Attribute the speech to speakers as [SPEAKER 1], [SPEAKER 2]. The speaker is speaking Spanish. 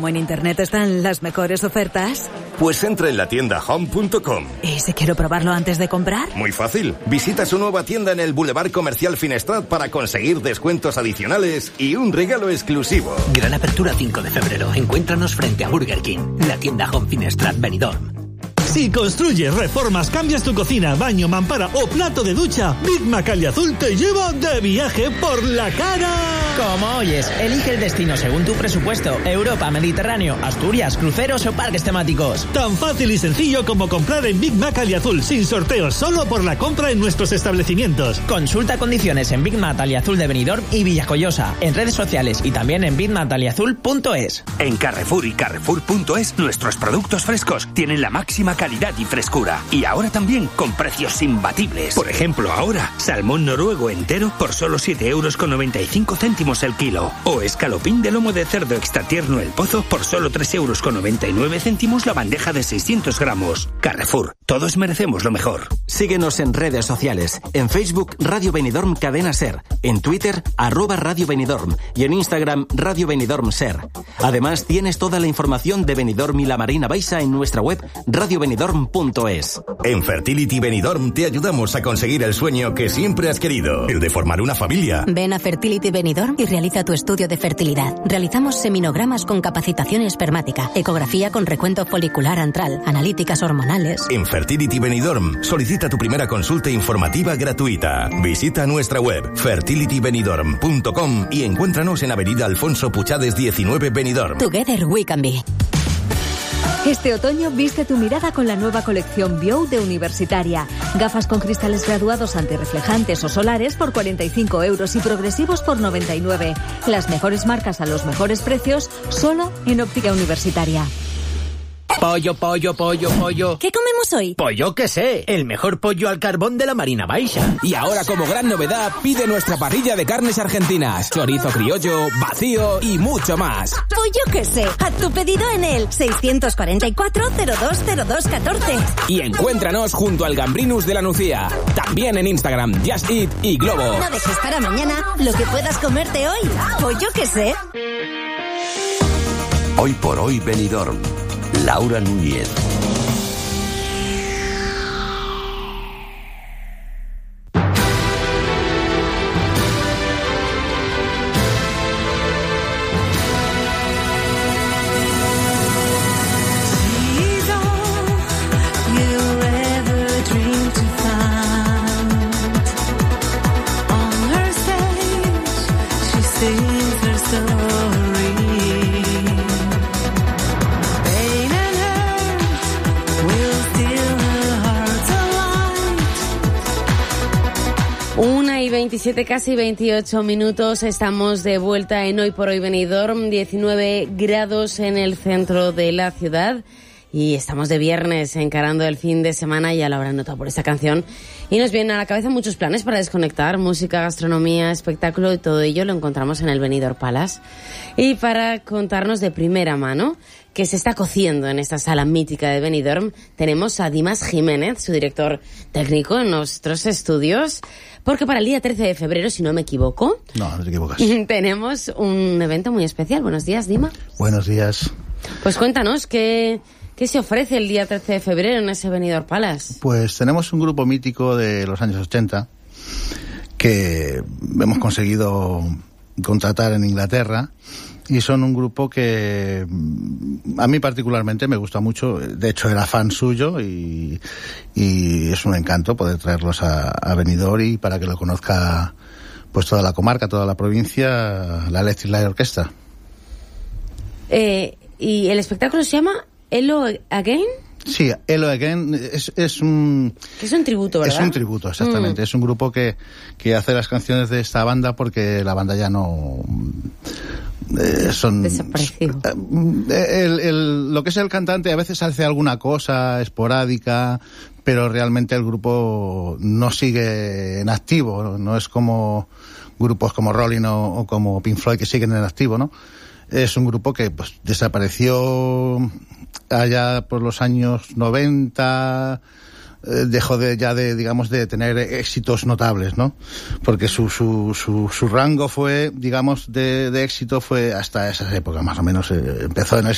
[SPEAKER 1] cómo en Internet están las mejores ofertas?
[SPEAKER 2] Pues entra en la tienda home.com.
[SPEAKER 1] ¿Y si quiero probarlo antes de comprar?
[SPEAKER 2] Muy fácil. Visita su nueva tienda en el Boulevard Comercial Finestrat para conseguir descuentos adicionales y un regalo exclusivo.
[SPEAKER 3] Gran apertura 5 de febrero. Encuéntranos frente a Burger King. La tienda Home Finestrat Benidorm.
[SPEAKER 4] Si construyes, reformas, cambias tu cocina, baño, mampara o plato de ducha, Big Mac Aliazul te lleva de viaje por la cara.
[SPEAKER 5] Como oyes, elige el destino según tu presupuesto. Europa, Mediterráneo, Asturias, cruceros o parques temáticos.
[SPEAKER 4] Tan fácil y sencillo como comprar en Big Mac Aliazul, sin sorteos, solo por la compra en nuestros establecimientos.
[SPEAKER 5] Consulta condiciones en Big Mac Aliazul de Benidorm y Villajoyosa, en redes sociales y también en bigmacaliazul.es.
[SPEAKER 3] En Carrefour y Carrefour.es, nuestros productos frescos tienen la máxima calidad y frescura. Y ahora también con precios imbatibles. Por ejemplo, ahora, salmón noruego entero por solo 7,95 € el kilo. O escalopín de lomo de cerdo extra tierno El Pozo por solo 3,99 € la bandeja de 600 gramos. Carrefour, todos merecemos lo mejor.
[SPEAKER 6] Síguenos en redes sociales. En Facebook, Radio Benidorm Cadena Ser. En Twitter, @Radio Benidorm. Y en Instagram, Radio Benidorm Ser. Además, tienes toda la información de Benidorm y la Marina Baixa en nuestra web radiobenidorm.es.
[SPEAKER 2] En Fertility Benidorm te ayudamos a conseguir el sueño que siempre has querido, el de formar una familia.
[SPEAKER 7] Ven a Fertility Benidorm y realiza tu estudio de fertilidad. Realizamos seminogramas con capacitación espermática, ecografía con recuento folicular antral, analíticas hormonales.
[SPEAKER 2] En Fertility Benidorm, solicita tu primera consulta informativa gratuita. Visita nuestra web fertilitybenidorm.com y encuéntranos en Avenida Alfonso Puchades 19 Benidorm.
[SPEAKER 7] Together we can be.
[SPEAKER 8] Este otoño viste tu mirada con la nueva colección Bio de Universitaria. Gafas con cristales graduados antirreflejantes o solares por 45 € y progresivos por 99. Las mejores marcas a los mejores precios, solo en Óptica Universitaria.
[SPEAKER 3] Pollo, pollo, pollo, pollo.
[SPEAKER 7] ¿Qué comemos hoy?
[SPEAKER 3] Pollo que sé, el mejor pollo al carbón de la Marina Baixa.
[SPEAKER 9] Y ahora, como gran novedad, pide nuestra parrilla de carnes argentinas, chorizo criollo, vacío y mucho más.
[SPEAKER 7] Pollo que sé, haz tu pedido en el 644-020214.
[SPEAKER 9] Y encuéntranos junto al Gambrinus de la Nucía. También en Instagram, Just Eat y Globo.
[SPEAKER 7] No dejes para mañana lo que puedas comerte hoy. Pollo que sé.
[SPEAKER 10] Hoy por hoy Benidorm. Laura Núñez.
[SPEAKER 11] y 27, casi 28 minutos, estamos de vuelta en Hoy por Hoy Benidorm, 19 grados en el centro de la ciudad y estamos de viernes encarando el fin de semana, ya lo habrán notado por esta canción, y nos vienen a la cabeza muchos planes para desconectar, música, gastronomía, espectáculo, y todo ello lo encontramos en el Benidorm Palace. Y para contarnos de primera mano que se está cociendo en esta sala mítica de Benidorm, tenemos a Dimas Jiménez, su director técnico, en nuestros estudios, porque para el día 13 de febrero, si no me equivoco...
[SPEAKER 12] No te equivocas.
[SPEAKER 11] Tenemos un evento muy especial. Buenos días, Dima.
[SPEAKER 12] Buenos días.
[SPEAKER 11] Pues cuéntanos, ¿qué se ofrece el día 13 de febrero en ese Benidorm Palace?
[SPEAKER 12] Pues tenemos un grupo mítico de los años 80 que hemos conseguido contratar en Inglaterra, y son un grupo que a mí particularmente me gusta mucho. De hecho, era fan suyo y es un encanto poder traerlos a Benidorm, y para que lo conozca pues toda la comarca, toda la provincia, la Electric Light Orchestra.
[SPEAKER 11] ¿Y el espectáculo se llama Hello Again?
[SPEAKER 12] Sí, Hello Again es un...
[SPEAKER 11] Es un tributo, ¿verdad?
[SPEAKER 12] Es un tributo, exactamente. Es un grupo que hace las canciones de esta banda porque la banda ya no... son...
[SPEAKER 11] Desaparecido.
[SPEAKER 12] Lo que es el cantante a veces hace alguna cosa esporádica, pero realmente el grupo no sigue en activo. No es como grupos como Rolling o como Pink Floyd que siguen en activo, ¿no? Es un grupo que pues desapareció allá por los años 90, dejó de tener éxitos notables, ¿no? Porque su rango fue, digamos, de éxito fue hasta esas épocas, más o menos. Empezó en el